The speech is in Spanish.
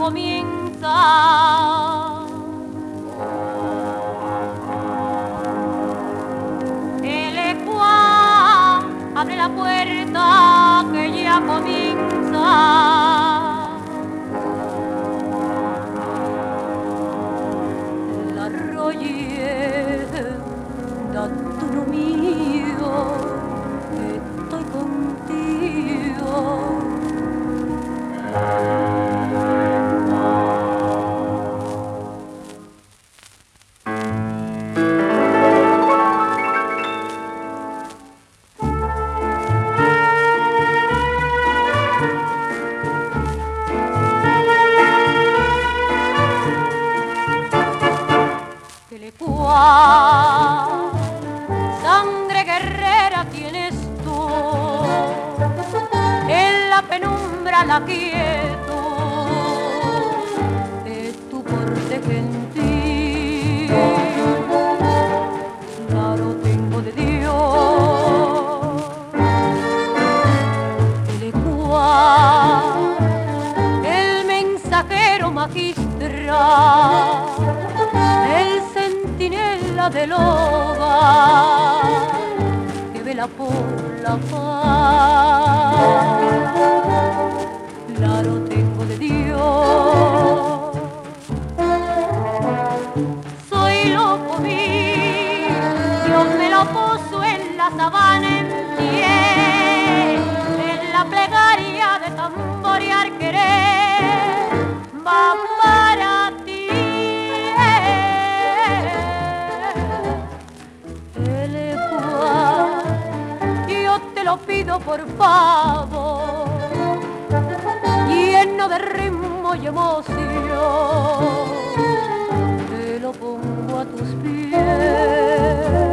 comienza. El ecuá abre la puerta que ya comienza. La rolleda, tú no mío, estoy contigo. Sangre guerrera tienes tú, en la penumbra la quietud es tu porte gentil. Claro tengo de Dios el ecuá, el mensajero magistral, el centinela del hogar que vela por la paz. Claro tengo de Dios, soy loco mío, Dios me lo puso en la sabana en pie, en la plegaria de tamborear querer, va para ti. Te lo pido por favor, lleno de ritmo y emoción, te lo pongo a tus pies.